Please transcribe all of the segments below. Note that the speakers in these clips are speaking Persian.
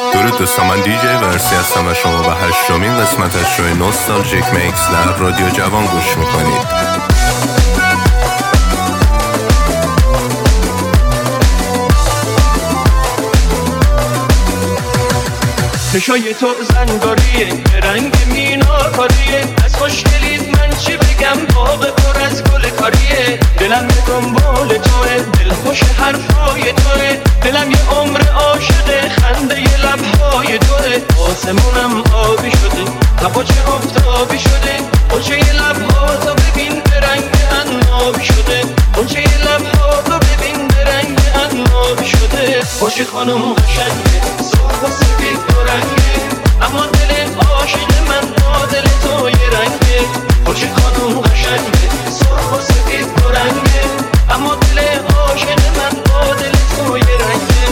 درود دوستان، من دیجی ورسی هستم و شما به 8مین قسمت از شوی نوستالژیک میکس در رادیو جوان گوش میکنید. چشای تو زنگاریه، رنگ میناکاریه، از خوشگلیت من چی بگم، باغ پر از گل کاریه. دلم به دنبال توه، دل خوش حرفای توه، دلم یه عمر عاشقه، خنده ی لبهای توه. آسمونم آبی شده، هوا چه آفتابی شده، قنچه ی لبها تو ببین به رنگ عنابی شده، قنچه ی لبها تو ببین به رنگ عنابی شده. خوشی خانم قشنگه، سرخ و سفید و رنگه، اما دل عاشق من با دل تو یه رنگه. خوشی خانم قشنگه، سرخ و سفید و رنگه، اما دل عاشق من با دل تو یه رنگه.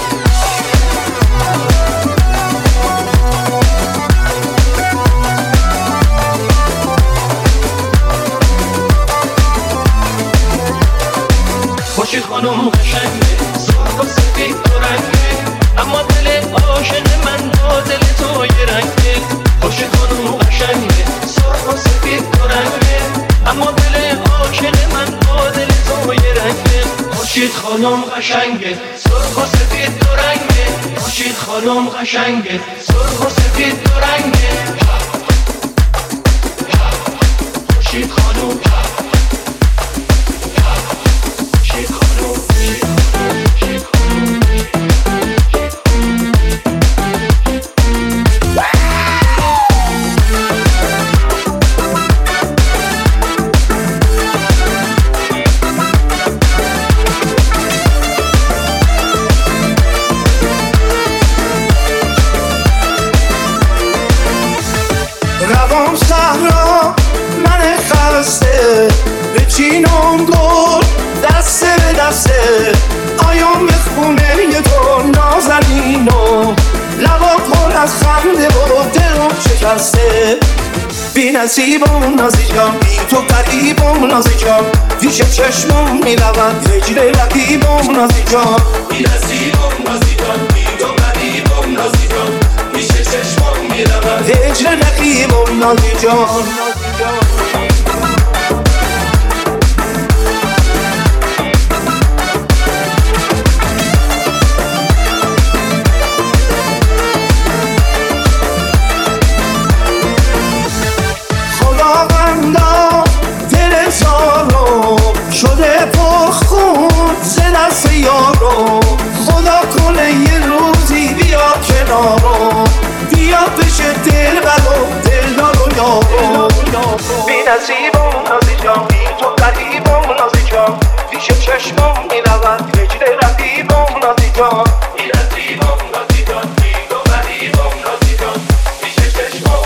خوشی خانم قشنگه، سرخ و سفید و رنگه، اما دل عاشق من با دل تو یه رنگه. خوشی خانم قشنگه، سرخ و سفید و رنگه، اما دل عاشق من با دل تو یه رنگه. خوشی خانم قشنگه، سرخ و سفید و رنگه، خوشی خانم قشنگه، سرخ و سفید و رنگه. خوشی خانم روام صحرا من خسته، بچینم گل دسته به دسته، آیام به خونه ی تو نازنینم، لبا پر از خنده و دلم شکسته. بی نصیبم نازی جان، بی تو قریبم نازی جان، پیش چشمم میرود هجر رقیبم نازی جان. بی نصیبم نازی جان، بی تو قریبم نازی جان، پیش چشمم میرود هجر رقیبم نازی جان. خداوندا دل زارو شده پر خون ز دست یارو، خدا کنه یه روزی بیا کنارو، بیا بشه دل برو دل دارو یارو. بی نصیبم نازی جان، بی تو قریبم نازی جان، پیش چشمم میرود هجر رقیبم نازی جان. بی نصیبم نازی جان، بی تو قریبم نازی جان، پیش چشمم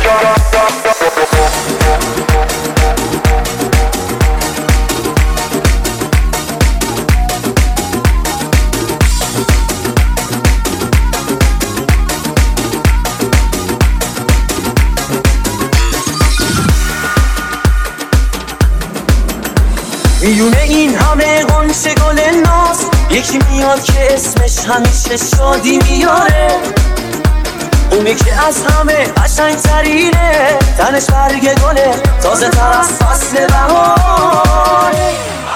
میونه این همه غنچه گل ناز، یکی میاد که اسمش همیشه شادی میاره، اونی که از همه قشنگ ترینه، تنش برگ گله تازه تر از فصل بهاره.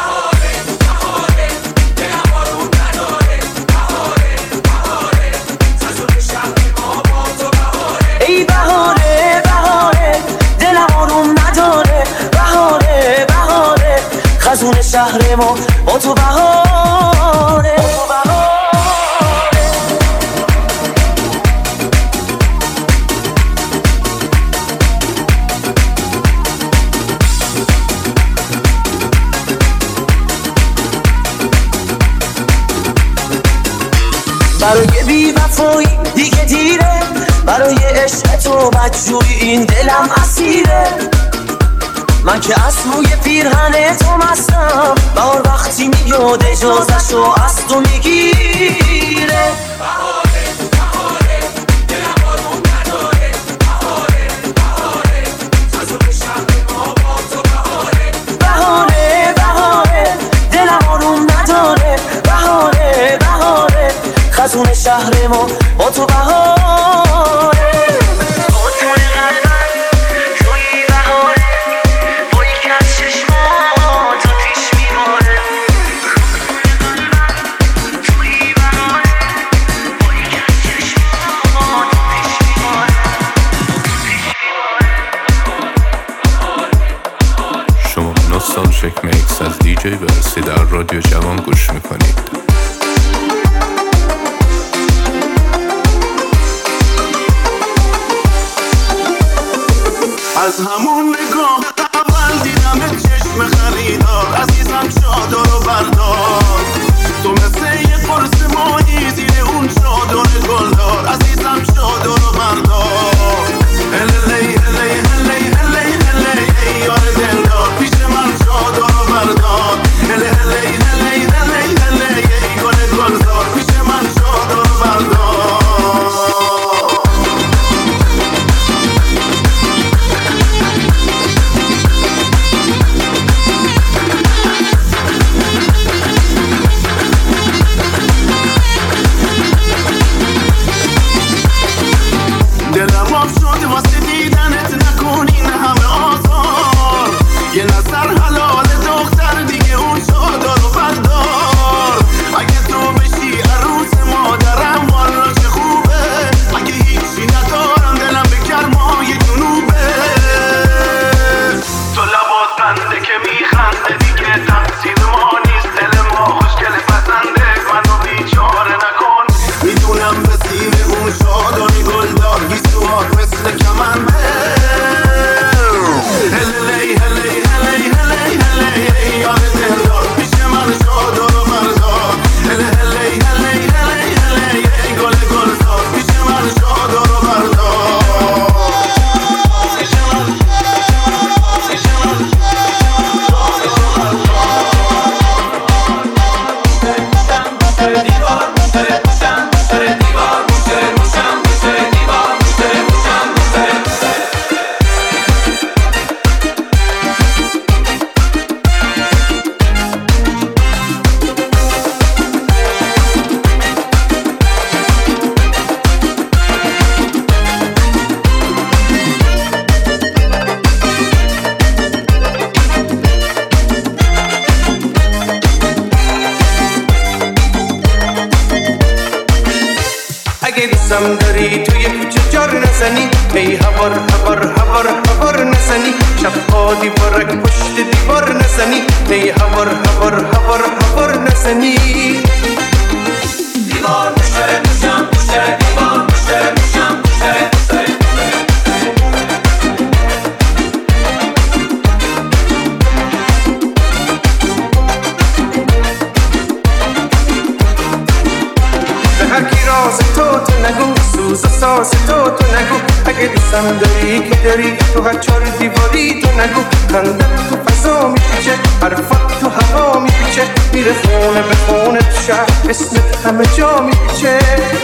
ای بهاره بهاره دلم آروم نداره، بهاره بهاره خزون شهر ما با تو بهاره. برای بی وفایی دیگه دیره، برای عشق تو بدجوری این دلم اسیره. من که از روی پیرهن تو مستم، بهار وقتی میاد اجازه‌شو از تو میگیره. بهاره بهاره دلم آروم نداره، بهاره بهاره خزون شهر ما با تو بهاره. بهاره بهاره دلم آروم نداره، بهاره بهاره خزون خون شهر ما با تو بهاره با تو قلبم توی بهاره با یک از چشمات آتیش میباره توی بهاره با یک از چشمات آتیش میباره شما نوستالژیک میکس از دیجی ورسی در رادیو جوان گوش میکنید. از همون نگاه اول دیدم چشم خریدار عزیزم چادر و بردار تو مثل یه قرص ماهی زیر اون چادر گلدار عزیزم چادر و بردار هلی هلی هلی هلی هلی ای یار دلدار پیش من چادر و بردار هلی هلی هلی هلی هلی ای گل گلدار پیش من چادر و بردار دلم آب شد واسه دیدنت نکنین همه آزار یه نظر حلال دختر دیگه اون چادر و بردار اگه تو بشی عروس مادرم والا چه خوبه اگه هیچی ندارم دلم به گرمای جنوبه تو لبات بنده که میخنده دیگه تقصیر ما نیست دل ما خوشگل پسنده منو بیچاره نکن میدونم به سیر اون چادر گلدار گیسوهات مثل کمنده هلی هلی هلی هلی هلی ای یار دلدار پیش من چادر و بردار هلی هلی هلی هلی هلی ای گل گلزار پیش من چادر و بردار دوستم داری توی کوچه جار نزنی ای هوار هوار هوار هوار نزنی شبها دیوارک پشت دیوار نزنی ای هوار هوار هوار هوار نزنی دیوار مشتره موشم مشتره دیوار مشتره موشم مشتره راز تو نگو سوز و ساز تو نگو اگه دوستم داری که داری تو هر چار دیواری تو نگو خندت تو فضا میپیچه حرفت تو هوا میپیچه میره خونه به خونه تو شهر اسمت همه جا میپیچه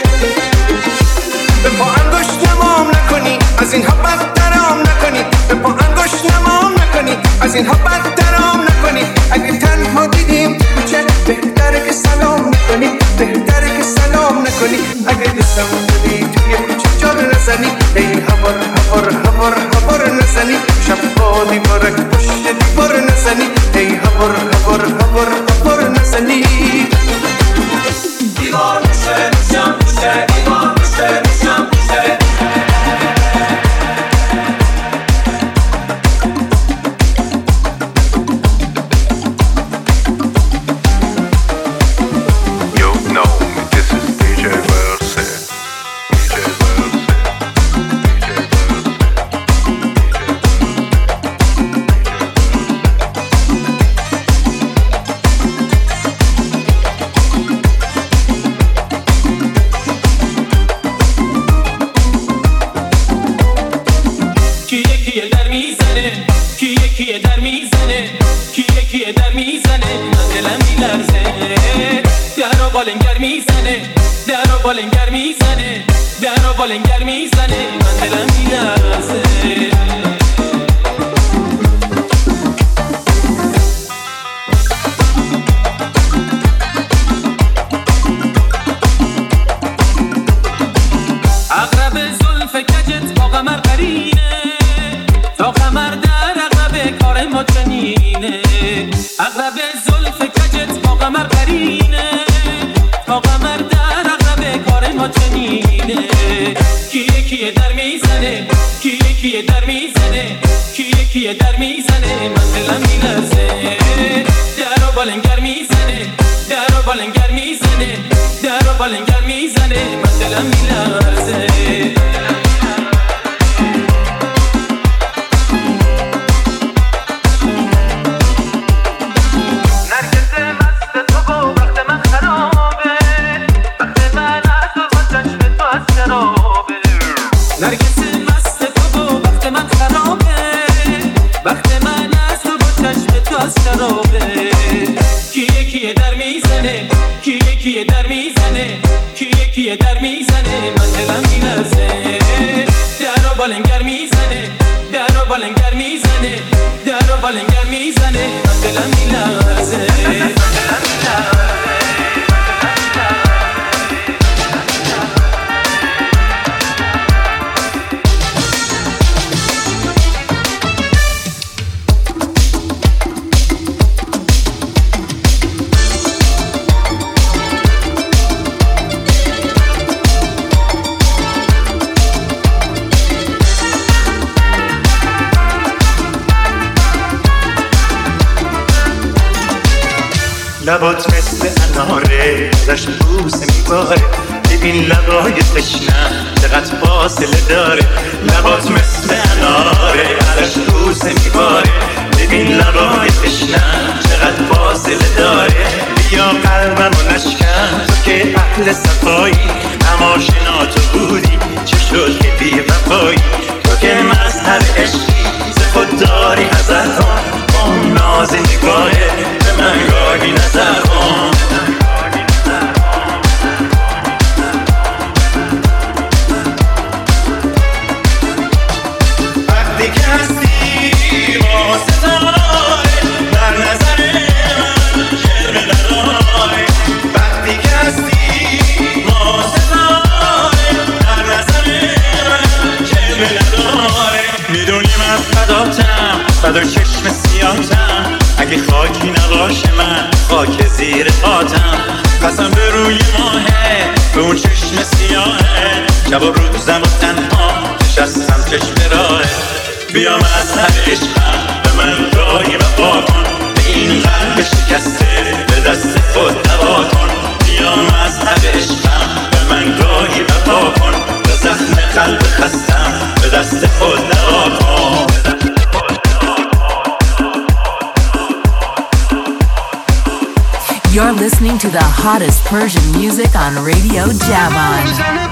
به پا انگشت نمام نکنی از اینها بدترام نکنی به پا انگشت نمام نکنی از اینها بدترام نکنی اگه تنها دیدیم تو کوچه بهتره که سلام نکنی بهتره که سلام نکنی اگه دوستم داری توی کوچه جار نزنی ای هوار هوار هوار هوار نزنی شبها دیوارک پشت دیوار نزنی ای هوار هوار هوار هوار نزنی دیوار مشتره موشم مشتره دیوار مشتره موشم مشتره بالنگر میزنه درو بالنگر میزنه من دلم میلرزه کجت با قمر قرینه، تا قمر در عقرب کار ما چنینه. عقرب زلف کجت با قمر قرینه، تا قمر در عقرب کار ما چنینه. کیه در میزنه، کیه در میزنه، کیه در میزنه، من دلم میلرزه. درو بالنگر میزنه، درو بالنگر میزنه، درو بالنگر میزنه، من دلم میلرزه. کیه در میزنه، کیه در میزنه، کیه در میزنه، من دلم میلرزه. درو بالنگر میزنه، درو بالنگر میزنه، درو بالنگر میزنه، من دلم میلرزه. لبات مثل اناره ازش بوسه میباره، ببین لبای تشنه چقدر فاصله داره. لبات مثل اناره ازش بوسه میباره، ببین لبای تشنه چقدر فاصله داره. بیا قلبمو نشکن تو که اهل صفایی، اما شنا تو بودی چه شد که بی وفایی. تو که مذهب عشقی ز خود داری حذر کن، با اون ناز نگاهه به من گاهی نظر کن. وقتی که هستی با ستاره در نظر من جلوه داره. وقتی که هستی با ستاره در نظر من جلوه داره. میدونی من فداتم، فدای چشم سیاهتم، اگه خاکی نباشه من خاک زیر خاطم. قسم به روی ماهه به اون چشم سیاهه، شب و روزم و تنها نشستم چشم راهه. بیا مذهب عشقم به من گاهی وفا کن، به این قلب شکسته به دست خود دوا کن. بیا مذهب عشقم به من گاهی وفا کن، به زخم قلب خستم به دست خود دوا کن. You're listening to the hottest Persian music on Radio Javan.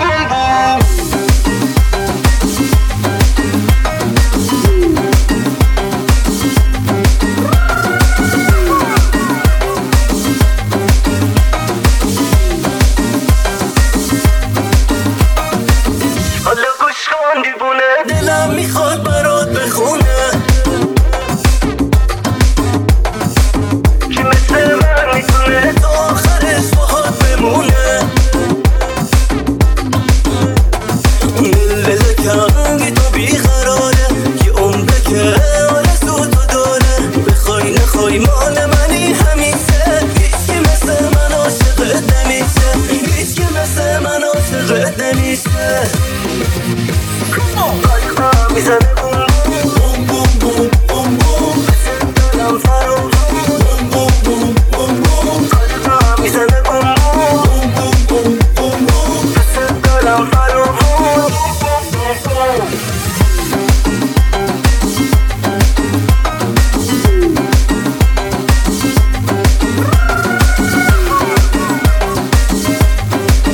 حالا گوش کن دیوونه، دلم میخواد برات بخونه که مثل من میتونه تا آخرش باهات بمونه. دل کنگی تو بیقراره که عمره که آرزو تو داره. بخوای نخوای مال منی همیشه، هیچ که مثل من عاشقت نمیشه، هیچ که مثل من عاشقت نمیشه. قلبم میزنه بوم بوم بوم بوم بوم، دلم فرو بوم بوم بوم بوم بوم. قلبم میزنه بوم بوم بوم بوم بوم، دلم فرو بوم بوم بوم.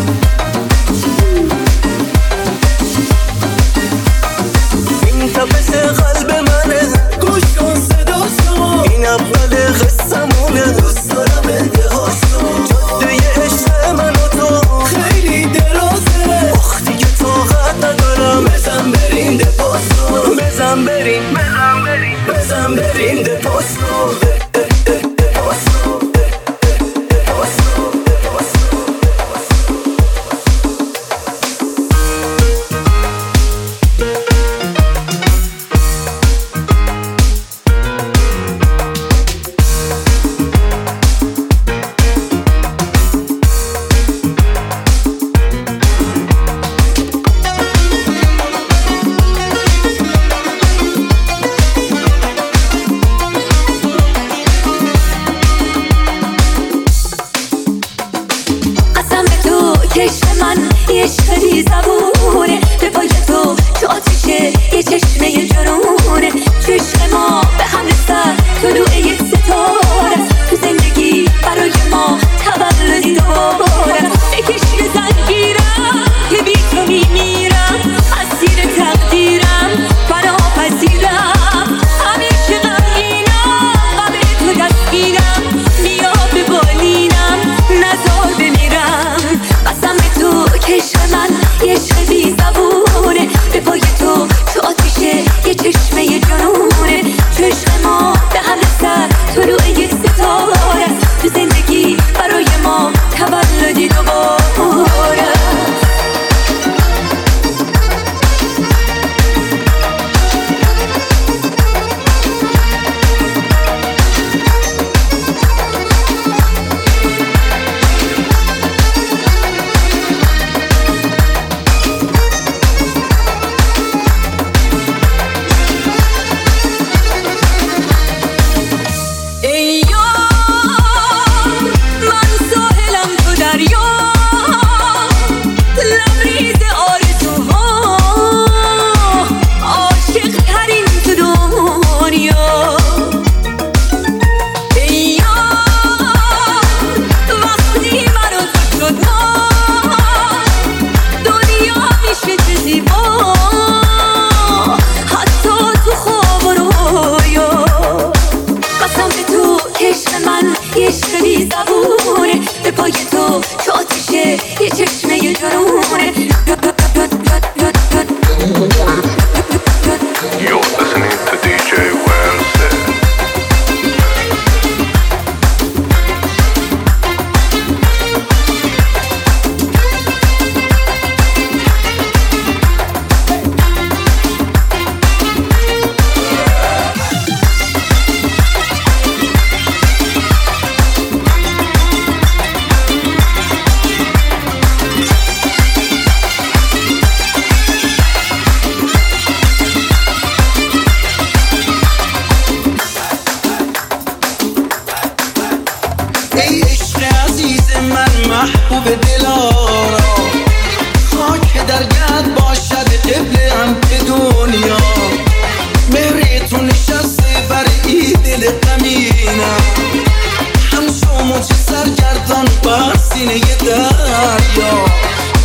این تپش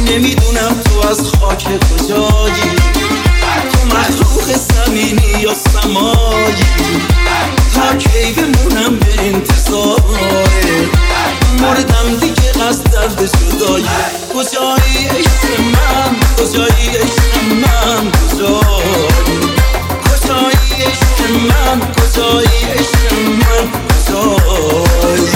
نمیدونم تو از خاک کجایی، تو مخلوق زمینی یا سمایی، تا کی بمونم به انتظاره، مردم دیگه قصد درد جدایی. کجایی عشق من، کجایی عشق من، کجایی، کجایی عشق من، کجایی عشق من، کجایی.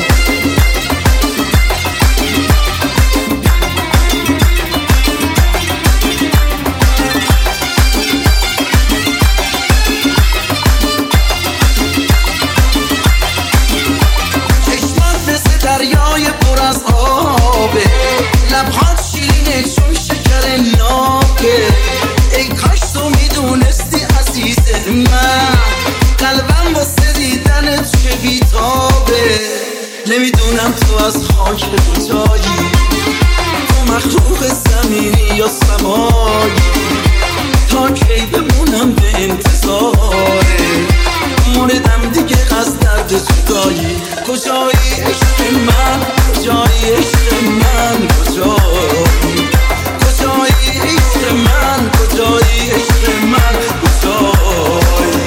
دریای پر از آبه، لبهات شیرینه چون شکر نابه. ای کاش تو میدونستی عزیز من، قلبم واسه دیدنت چه بیتابه. نمیدونم تو از خاک کجایی، تو مخلوق زمینی یا سمایی، تا کی بمونم به انتظاره، مردم دیگه از درد جدایی. کجایی عشق من، کجایی عشق من، کجایی، کجایی عشق من، کجایی عشق من، کجایی.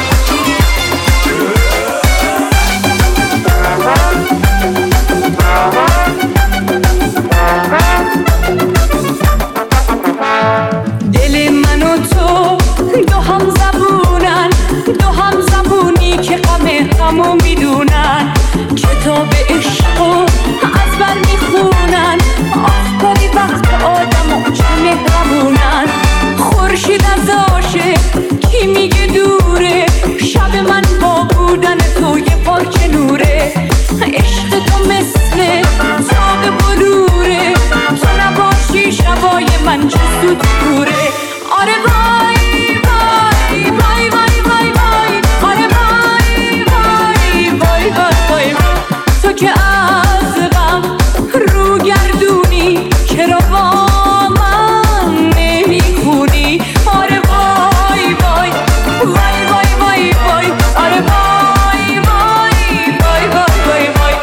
دل من و تو دو هم زبونن، دو هم زبونی که غمو میدونن، کتاب عشقو از بر میخونن. آفتابی وقت آدمو چه مهربونن، خورشید از عاشق کی میگه دوره، شب من با بودن تو یه پارچه نوره. عشق تو مثل ساق بلوره، تو نباشی شبای من چه سود دوره. آره وای وای وای وای وای وای، آره وای وای وای وای وای، تو که از غم رو گردونی چرا با من نمیخونی. آره وای وای وای وای وای وای، آره وای وای وای وای وای وای.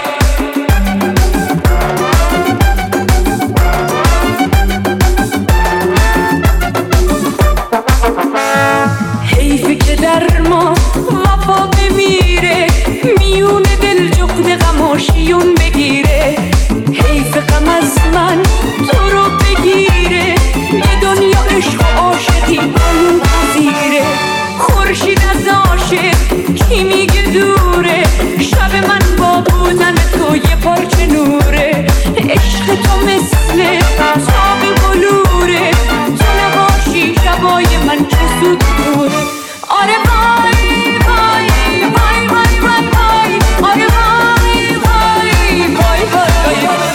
حیفه که در ما وفا بمیره، میون دل جغد غماشیون بگیره. حیف غم از من تو رو بگیره، یه دنیا عشق و عاشقی اون پذیره. خورشید از عاشق کی میگه دوره، شب من با بودن تو یه پارچه نوره. عشق تو مثل ساق بلوره، تو نباشی شبای من چه سود دوره. آره وای وای وای وای وای وای، آره وای وای وای وای وای.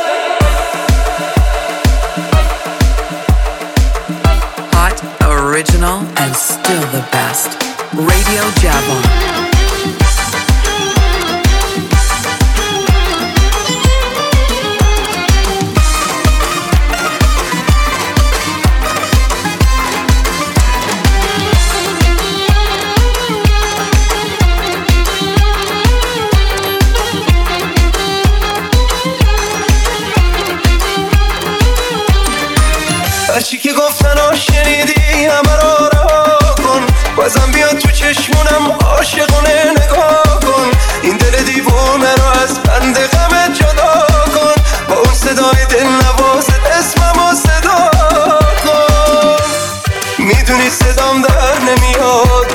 Hot, original, and still the best. Radio Javon. هرچی که گفتن ها شنیدی همه را رها کن، بازم بیا تو چشمونم عاشقونه نگاه کن. این دل دیوونه رو از بند غم جدا کن، با اون صدای دل نوازت اسممو صدا کن. میدونی صدام در نمیاد،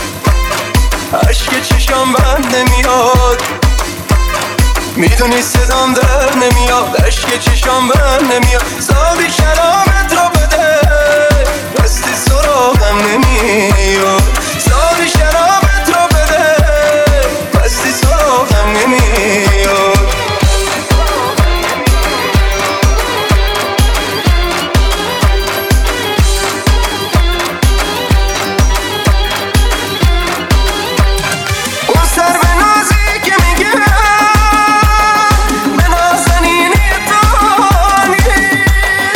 عشق چشام بند نمیاد. میدونی صدام در نمیاد، عشق چشام بند نمیاد. سابی کلامت رو بده، دستی سراغم نمیاد. سابی شرابت رو بده، دستی سراغم نمیاد. اون سر به نازی که میگه به نازنینی تانی،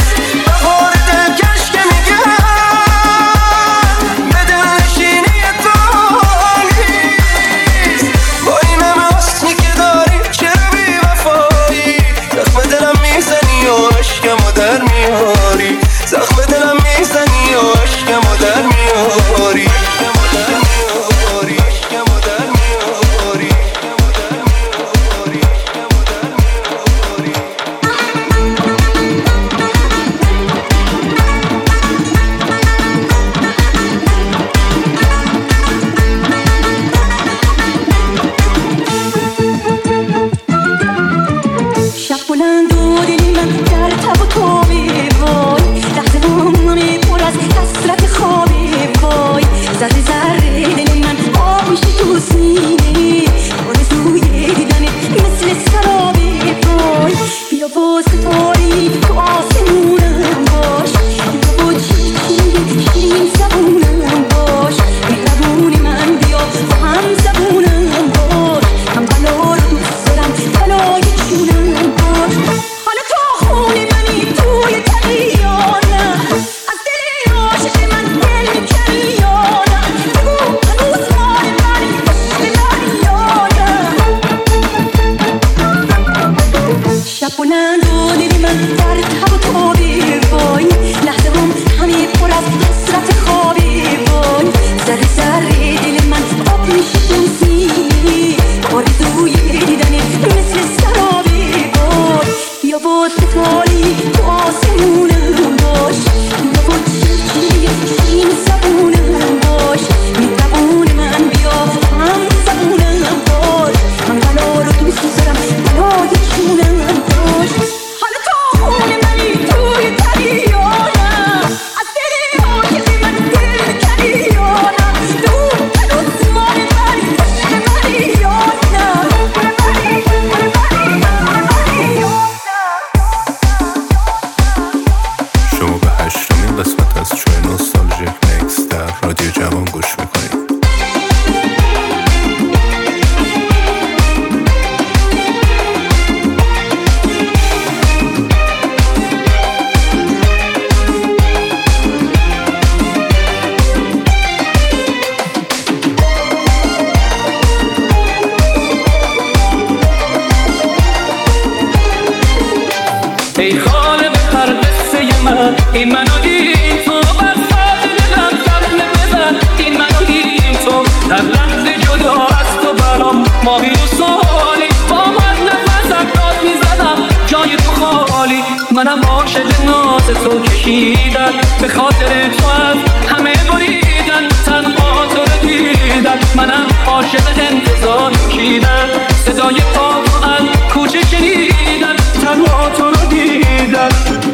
بزن این منو این تو بر ساعت دلم زخمه بزن این منو این تو در لحظه جدا از تو برام ماهی و سالی با من نفسم داد میزنم جای تو خالی منم عاشق ناز تو کشیدن به خاطر تو از همه بریدن تنها تو رو دیدن منم عاشق انتظار کشیدن صدای پا تو از کوچه شنیدن تنها تو رو دیدن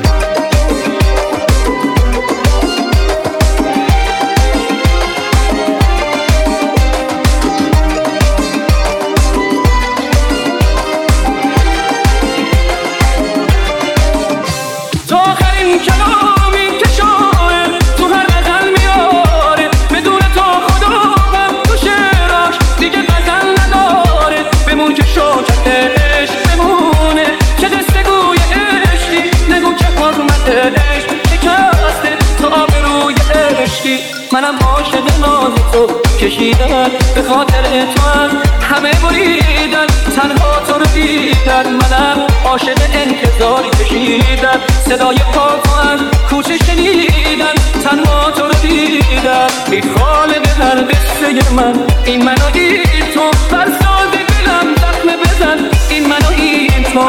تو آخرین کلامی که شاعر تو هر غزل میاره بدون تو خدا غم تو شعراش دیگه غزل نداره بمون که شاکت عشق بمونه چه قصه گوی عشقی نگو که حرمت عشق شکسته تو آبروی عشقی منم عاشق ناز تو کشیدن به خاطر تو هم همه بریدن تنها تو رو دیدن منم عاشق انتظاری کشیدن صدای پا تو از کوچه شنیدن تنها تو رو دیدن ای خالق هر قصه من این منو این تو بر ساز دلم زخمه بزن این منو این تو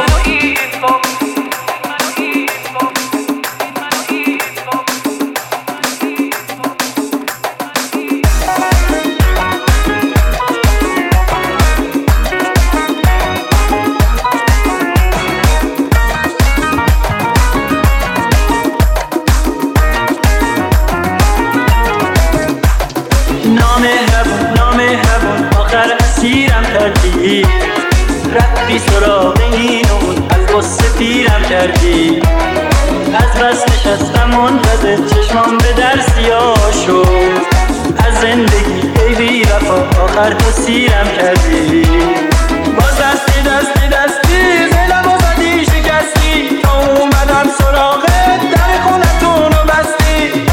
رفتی سراغ این از غصه پیرم کردی از بس نشستم منتظر چشمام به در سیاه شد از زندگی ای بی وفا آخر تو سیرم کردی باز دستی دستی دستی دلم و زدی شکستی تا اومدم سراغت در خونتون رو بستی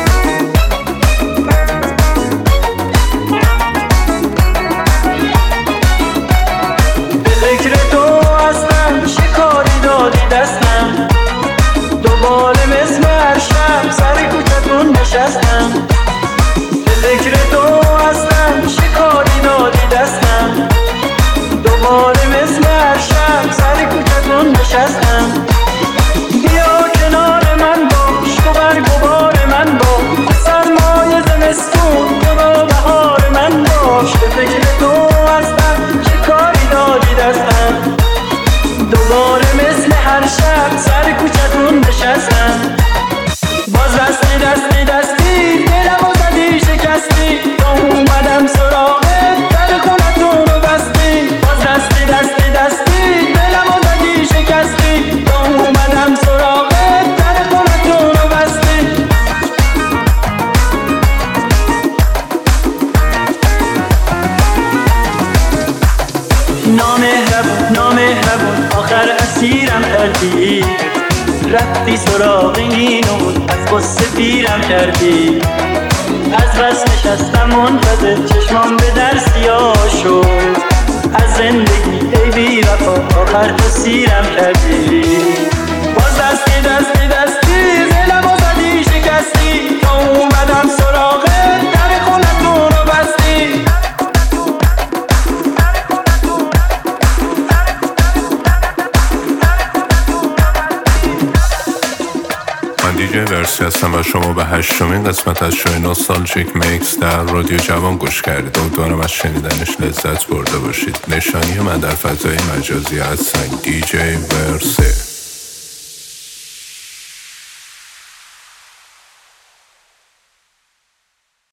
دستم دوباره مثل هر شب سر کوچتون نشستم به فکر تو هستم شکاری دادی دستم دوباره مثل هر شب سر کوچتون نشستم بیا کنار من باش تو برگبار من باش سرمای زمستون تو با بهار من باش به فکر تو هستم شکاری دادی دستم دوباره مثل هر شب سر کوچتون نشستم باز دستی دستی دستی دلم و زدی شکستی تا اومدم سراغت در خونتون رو بستی باز دستی دستی دستی دلم و زدی شکستی تا اومدم سراغت در خونتون رو بستی نامهربون آخر اسیرم کردی رفتی سراغ این از غصه پیرم کردی از بس نشستم منتظر چشمام به در سیاه شد از زندگی ای بی وفا آخر تو سیرم کردی باز دستی دستی دستی دلم و زدی شکستی تا اومدم سراغت در خونتون رو بستی دیجی ورسی هستم و شما به 8مین قسمت از شوی نوستالژیک میکس در رادیو جوان گوش کردید. امیدوارم از شنیدنش لذت برده باشید. نشانی من در فضای مجازی هستم دیجی ورسی.